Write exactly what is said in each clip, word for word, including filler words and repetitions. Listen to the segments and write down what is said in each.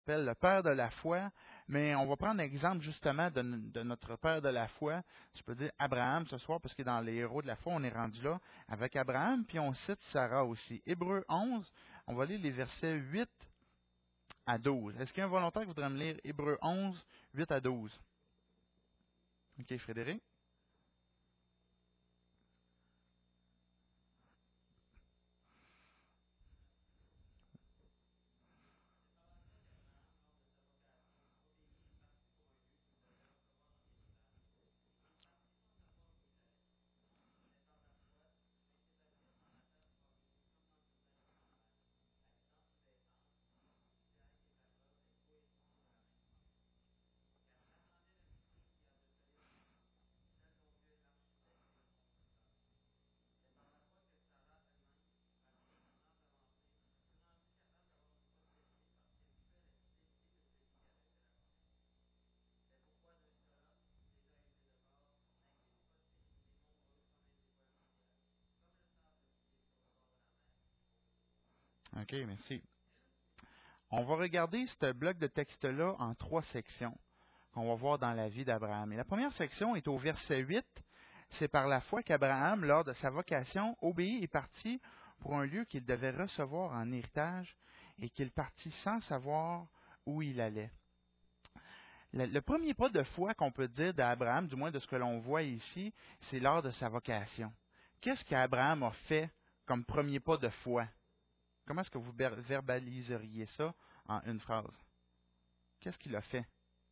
s'appelle le père de la foi, mais on va prendre l'exemple justement de, de notre père de la foi, je peux dire Abraham ce soir, parce que dans les héros de la foi, on est rendu là avec Abraham, puis on cite Sarah aussi. Hébreux onze, on va lire les versets huit à douze. Est-ce qu'il y a un volontaire qui voudrait me lire Hébreux onze, huit à douze? OK, Frédéric? OK, merci. On va regarder ce bloc de texte-là en trois sections qu'on va voir dans la vie d'Abraham. Et la première section est au verset huit. C'est par la foi qu'Abraham, lors de sa vocation, obéit et partit pour un lieu qu'il devait recevoir en héritage et qu'il partit sans savoir où il allait. Le, le premier pas de foi qu'on peut dire d'Abraham, du moins de ce que l'on voit ici, c'est lors de sa vocation. Qu'est-ce qu'Abraham a fait comme premier pas de foi? Comment est-ce que vous verbaliseriez ça en une phrase? Qu'est-ce qu'il a fait?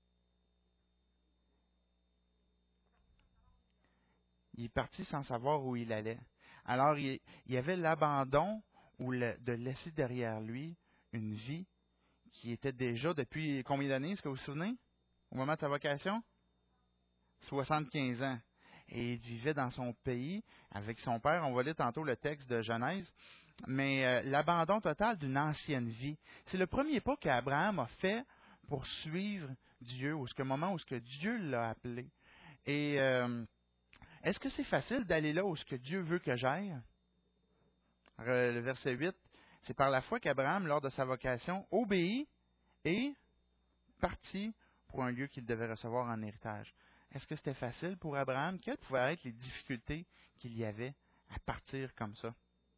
Il est parti sans savoir où il allait. Alors, il y avait l'abandon ou le, de laisser derrière lui une vie qui était déjà depuis combien d'années, est-ce que vous vous souvenez? Au moment de sa vocation? soixante-quinze ans. Et il vivait dans son pays avec son père. On va lire tantôt le texte de Genèse. Mais euh, l'abandon total d'une ancienne vie. C'est le premier pas qu'Abraham a fait pour suivre Dieu, au moment où ce que Dieu l'a appelé. Et euh, est-ce que c'est facile d'aller là où ce que Dieu veut que j'aille? Le verset huit, c'est par la foi qu'Abraham, lors de sa vocation, obéit et partit pour un lieu qu'il devait recevoir en héritage. Est-ce que c'était facile pour Abraham? Quelles pouvaient être les difficultés qu'il y avait à partir comme ça?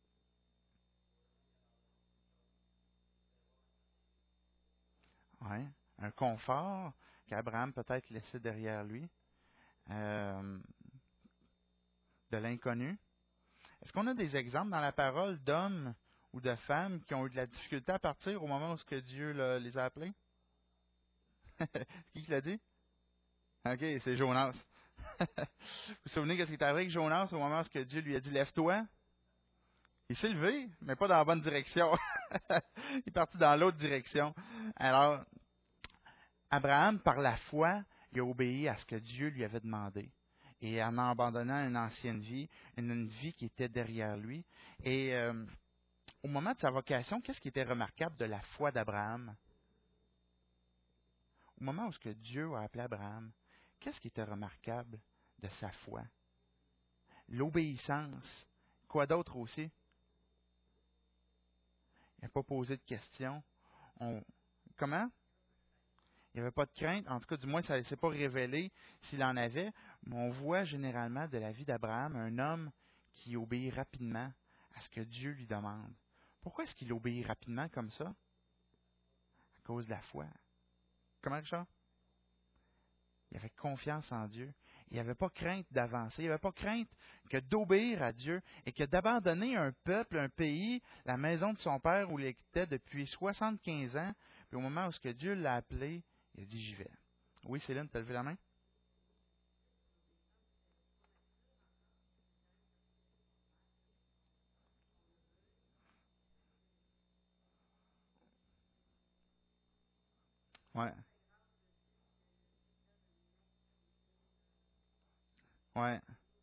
Ouais, un confort qu'Abraham peut-être laissait derrière lui, euh, de l'inconnu. Est-ce qu'on a des exemples dans la parole d'hommes ou de femmes qui ont eu de la difficulté à partir au moment où ce que Dieu là, les a appelés? Qui qui l'a dit? OK, c'est Jonas. Vous vous souvenez qu'est-ce qui est arrivé avec Jonas au moment où ce que Dieu lui a dit lève-toi? Il s'est levé, mais pas dans la bonne direction. Il est parti dans l'autre direction. Alors, Abraham, par la foi, il a obéi à ce que Dieu lui avait demandé. Et en abandonnant une ancienne vie, une, une vie qui était derrière lui. Et euh, au moment de sa vocation, qu'est-ce qui était remarquable de la foi d'Abraham? Au moment où ce que Dieu a appelé Abraham, qu'est-ce qui était remarquable de sa foi? L'obéissance. Quoi d'autre aussi? Il n'a pas posé de questions. On... Comment? Il n'y avait pas de crainte. En tout cas, du moins, ça ne s'est pas révélé s'il en avait. Mais on voit généralement de la vie d'Abraham un homme qui obéit rapidement à ce que Dieu lui demande. Pourquoi est-ce qu'il obéit rapidement comme ça? À cause de la foi. Comment, Richard? Il avait confiance en Dieu. Il n'y avait pas crainte d'avancer. Il n'y avait pas crainte que d'obéir à Dieu et que d'abandonner un peuple, un pays, la maison de son père où il était depuis soixante-quinze ans. Puis au moment où ce que Dieu l'a appelé, il a dit j'y vais. Oui, Céline, tu as levé la main? Ouais. Ouais.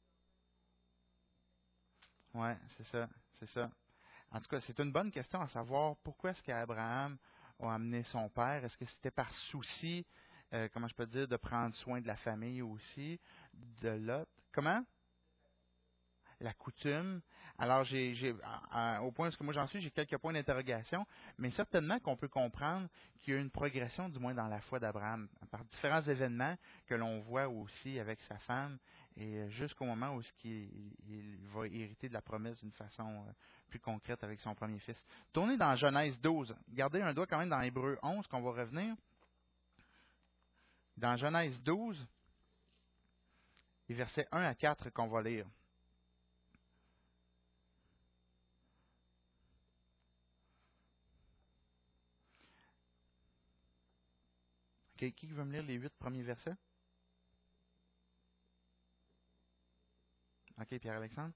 Ouais, c'est ça. C'est ça. En tout cas, c'est une bonne question à savoir pourquoi est-ce qu'Abraham a amené son père. Est-ce que c'était par souci, euh, comment je peux dire, de prendre soin de la famille aussi, de Lot? Comment? la coutume. Alors, j'ai, j'ai, à- à- au point où moi j'en suis, j'ai quelques points d'interrogation, mais certainement qu'on peut comprendre qu'il y a une progression, du moins dans la foi d'Abraham, par différents événements que l'on voit aussi avec sa femme, et jusqu'au moment où ce qu'il, il va hériter de la promesse d'une façon euh, plus concrète avec son premier fils. Tournez dans Genèse douze. Gardez un doigt quand même dans Hébreux onze, qu'on va revenir. Dans Genèse douze, les versets un à quatre qu'on va lire. Okay, qui veut me lire les huit premiers versets? OK, Pierre-Alexandre?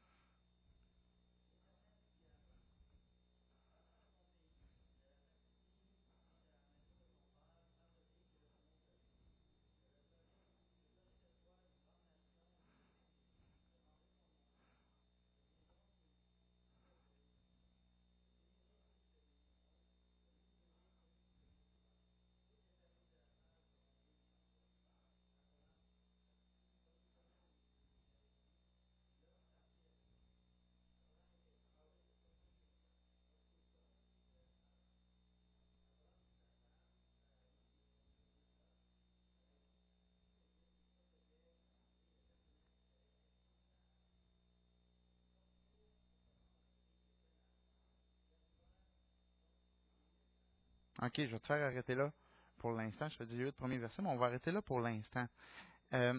OK, je vais te faire arrêter là pour l'instant. Je te dis les huit premiers versets, mais on va arrêter là pour l'instant. Euh,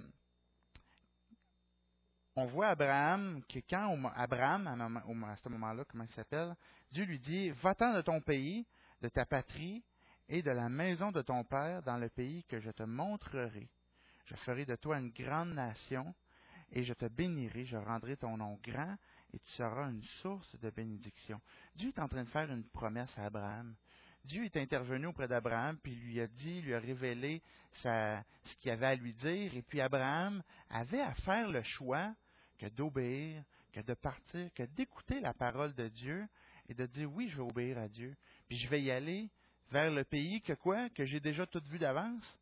on voit Abraham que quand au mo- Abraham, à, moment- au- à ce moment-là, comment il s'appelle, Dieu lui dit, va-t'en de ton pays, de ta patrie et de la maison de ton père dans le pays que je te montrerai. Je ferai de toi une grande nation et je te bénirai, je rendrai ton nom grand et tu seras une source de bénédiction. Dieu est en train de faire une promesse à Abraham. Dieu est intervenu auprès d'Abraham, puis lui a dit, lui a révélé sa- ce qu'il avait à lui dire, et puis Abraham avait à faire le choix que d'obéir, que de partir, que d'écouter la parole de Dieu et de dire oui, je vais obéir à Dieu, puis je vais y aller vers le pays que quoi, que j'ai déjà tout vu d'avance,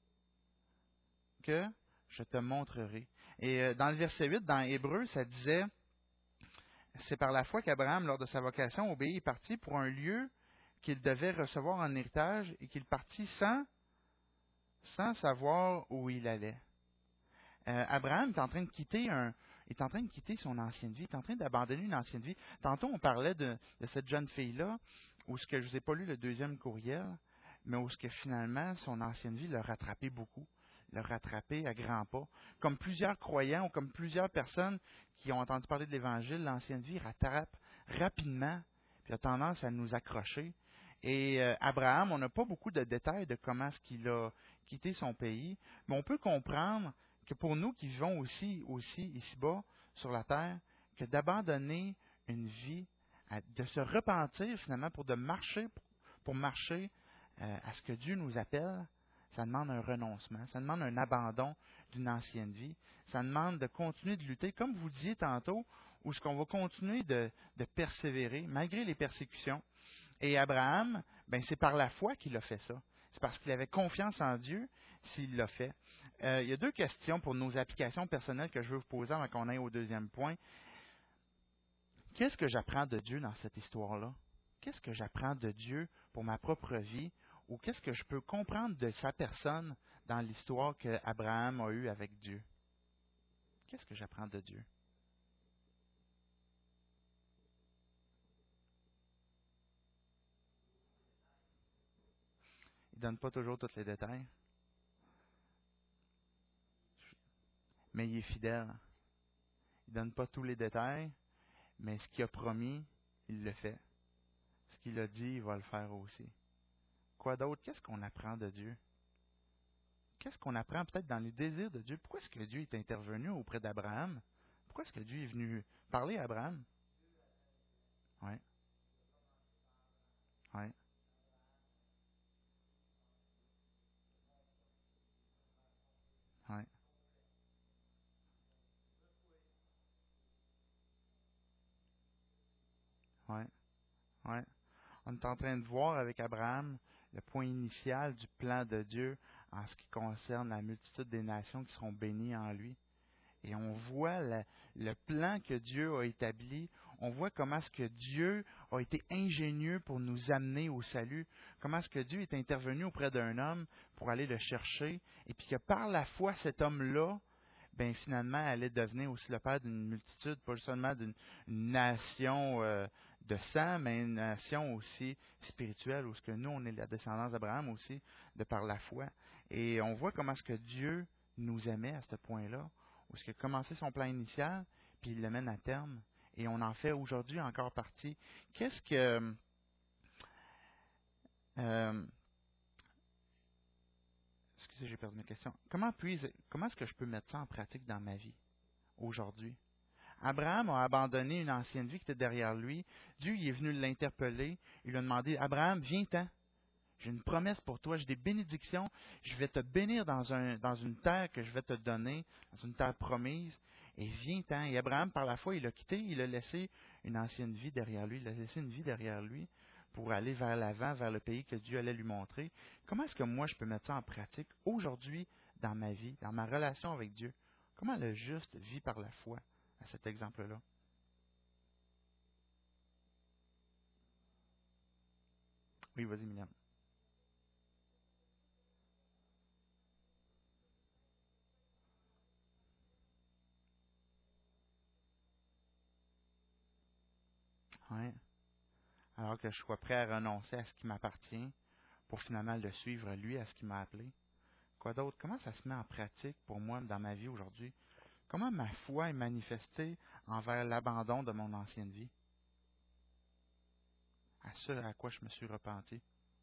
que je te montrerai. Et euh, dans le verset huit, dans Hébreu, ça disait, c'est par la foi qu'Abraham, lors de sa vocation, obéit et partit pour un lieu qu'il devait recevoir en héritage et qu'il partit sans, sans savoir où il allait. Euh, Abraham est en train de quitter un, est en train de quitter son ancienne vie, est en train d'abandonner une ancienne vie. Tantôt, on parlait de, de cette jeune fille-là, où ce que je vous ai pas lu le deuxième courriel, mais où ce que finalement son ancienne vie l'a rattrapé beaucoup, l'a rattrapé à grands pas. Comme plusieurs croyants ou comme plusieurs personnes qui ont entendu parler de l'Évangile, l'ancienne vie rattrape rapidement, puis a tendance à nous accrocher. Et euh, Abraham, on n'a pas beaucoup de détails de comment est-ce qu'il a quitté son pays, mais on peut comprendre que pour nous qui vivons aussi, aussi ici-bas, sur la terre, que d'abandonner une vie, à- de se repentir finalement pour de marcher, pour marcher euh, à ce que Dieu nous appelle, ça demande un renoncement, ça demande un abandon d'une ancienne vie, ça demande de continuer de lutter, comme vous disiez tantôt, où ce qu'on va continuer de, de persévérer, malgré les persécutions. Et Abraham, ben c'est par la foi qu'il a fait ça. C'est parce qu'il avait confiance en Dieu s'il l'a fait. Euh, il y a deux questions pour nos applications personnelles que je veux vous poser avant qu'on aille au deuxième point. Qu'est-ce que j'apprends de Dieu dans cette histoire-là? Qu'est-ce que j'apprends de Dieu pour ma propre vie? Ou qu'est-ce que je peux comprendre de sa personne dans l'histoire qu'Abraham a eue avec Dieu? Qu'est-ce que j'apprends de Dieu? Il ne donne pas toujours tous les détails, mais il est fidèle. Il ne donne pas tous les détails, mais ce qu'il a promis, il le fait. Ce qu'il a dit, il va le faire aussi. Quoi d'autre? Qu'est-ce qu'on apprend de Dieu? Qu'est-ce qu'on apprend peut-être dans les désirs de Dieu? Pourquoi est-ce que Dieu est intervenu auprès d'Abraham? Pourquoi est-ce que Dieu est venu parler à Abraham? Oui, oui, oui, oui, oui. On est en train de voir avec Abraham le point initial du plan de Dieu en ce qui concerne la multitude des nations qui seront bénies en lui. Et on voit la- le plan que Dieu a établi. On voit comment est-ce que Dieu a été ingénieux pour nous amener au salut. Comment est-ce que Dieu est intervenu auprès d'un homme pour aller le chercher. Et puis que par la foi, cet homme-là, ben finalement, allait devenir aussi le père d'une multitude, pas seulement d'une une nation euh, de sang, mais une nation aussi spirituelle, où ce que nous, on est la descendance d'Abraham aussi, de par la foi. Et on voit comment est-ce que Dieu nous aimait à ce point-là, où ce qu'il a commencé son plan initial, puis il le mène à terme. Et on en fait aujourd'hui encore partie. Qu'est-ce que... euh, excusez, j'ai perdu ma question. Comment, puis, comment est-ce que je peux mettre ça en pratique dans ma vie aujourd'hui? Abraham a abandonné une ancienne vie qui était derrière lui. Dieu il est venu l'interpeller. Il lui a demandé, Abraham, viens-t'en. J'ai une promesse pour toi, j'ai des bénédictions. Je vais te bénir dans, un, dans une terre que je vais te donner, dans une terre promise. Et viens-t'en. Et Abraham, par la foi, il a quitté, il a laissé une ancienne vie derrière lui. Il a laissé une vie derrière lui pour aller vers l'avant, vers le pays que Dieu allait lui montrer. Comment est-ce que moi, je peux mettre ça en pratique aujourd'hui dans ma vie, dans ma relation avec Dieu? Comment le juste vit par la foi à cet exemple-là? Oui, vas-y, Myriam. Ouais. Alors que je sois prêt à renoncer à ce qui m'appartient pour finalement le suivre, lui, à ce qui m'a appelé. Quoi d'autre? Comment ça se met en pratique pour moi dans ma vie aujourd'hui? Comment ma foi est manifestée envers l'abandon de mon ancienne vie? À ce à quoi je me suis repenti?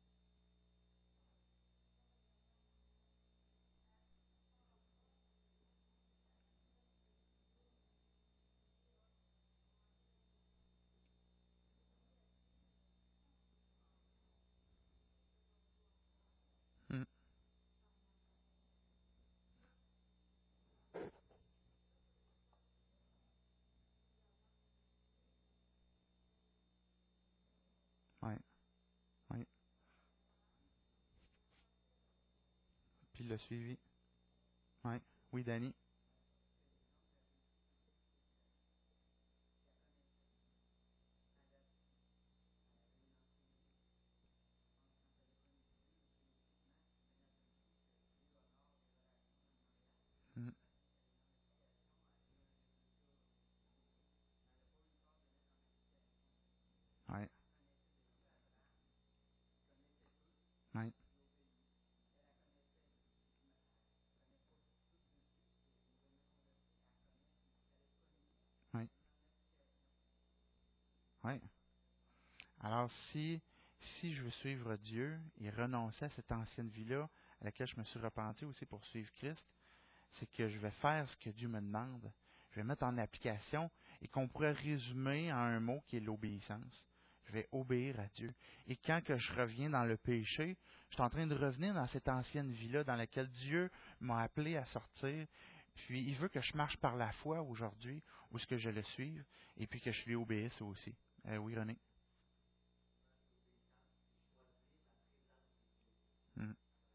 Hmm. Oui, oui. Puis le suivi. Oui, oui, Danny. Hmm. Oui, oui, oui, oui. Alors, si, si je veux suivre Dieu et renoncer à cette ancienne vie-là, à laquelle je me suis repenti aussi pour suivre Christ, c'est que je vais faire ce que Dieu me demande. Je vais mettre en application et qu'on pourrait résumer en un mot qui est l'obéissance. Je vais obéir à Dieu. Et quand que je reviens dans le péché, je suis en train de revenir dans cette ancienne vie-là dans laquelle Dieu m'a appelé à sortir. Puis il veut que je marche par la foi aujourd'hui, ou ce que je le suive, et puis que je lui obéisse aussi. Euh, oui, René? Mm.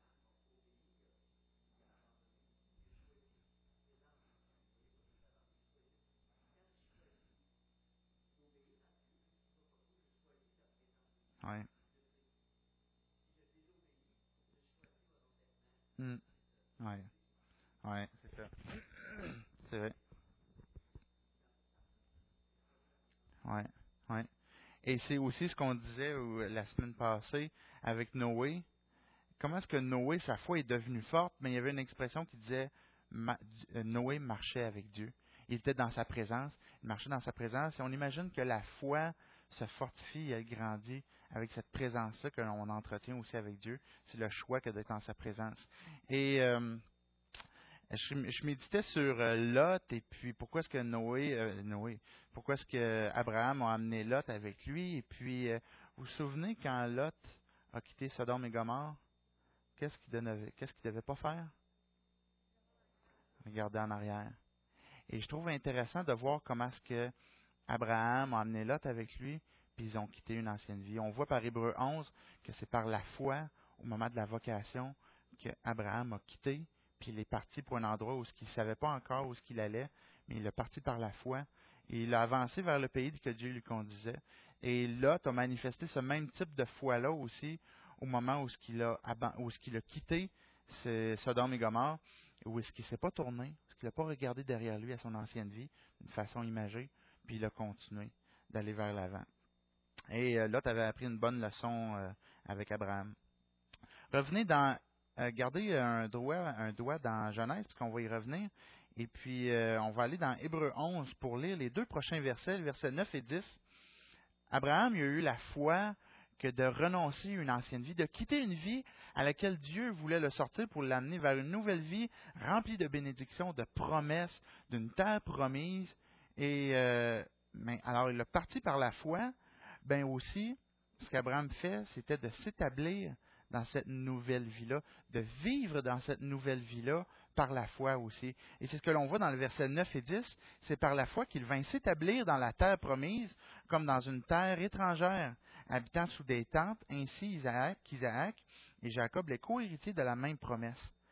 Ouais. Mm. Ouais. Ouais, c'est ça. C'est vrai. Ouais. Ouais. Et c'est aussi ce qu'on disait euh, la semaine passée avec Noé. Comment est-ce que Noé, sa foi est devenue forte, mais il y avait une expression qui disait ma- euh, Noé marchait avec Dieu. Il était dans sa présence, il marchait dans sa présence, et on imagine que la foi se fortifie et elle grandit avec cette présence-là que l'on entretient aussi avec Dieu. C'est le choix que d'être en sa présence. Et euh, je, je méditais sur euh, Lot et puis pourquoi est-ce que Noé, euh, Noé, pourquoi est-ce que Abraham a amené Lot avec lui et puis euh, vous vous souvenez quand Lot a quitté Sodome et Gomorrhe, qu'est-ce qu'il devait, qu'est-ce qu'il devait pas faire? Regarder en arrière. Et je trouve intéressant de voir comment est-ce que Abraham a amené Lot avec lui, puis ils ont quitté une ancienne vie. On voit par Hébreu onze que c'est par la foi, au moment de la vocation, que Abraham a quitté, puis il est parti pour un endroit où il ne savait pas encore où il allait, mais il est parti par la foi. Et il a avancé vers le pays que Dieu lui conduisait. Et Lot a manifesté ce même type de foi-là aussi au moment où il a, où il a quitté Sodome et Gomorrhe, où est-ce qu'il ne s'est pas tourné, où est-ce qu'il n'a pas regardé derrière lui à son ancienne vie, d'une façon imagée, puis il a continué d'aller vers l'avant. Et euh, Lot avait appris une bonne leçon euh, avec Abraham. Revenez dans, euh, gardez un doigt, un doigt dans Genèse, puisqu'on va y revenir. Et puis, euh, on va aller dans Hébreux onze pour lire les deux prochains versets, les versets neuf et dix. Abraham il a eu la foi que de renoncer à une ancienne vie, de quitter une vie à laquelle Dieu voulait le sortir pour l'amener vers une nouvelle vie remplie de bénédictions, de promesses, d'une terre promise. Et euh, mais, alors, il a parti par la foi. Ben aussi, ce qu'Abraham fait, c'était de s'établir dans cette nouvelle vie-là, de vivre dans cette nouvelle vie-là par la foi aussi. Et c'est ce que l'on voit dans le verset neuf et dix, c'est par la foi qu'il vint s'établir dans la terre promise, comme dans une terre étrangère, habitant sous des tentes, ainsi Isaac, qu'Isaac et Jacob, les co-héritiers de la même promesse.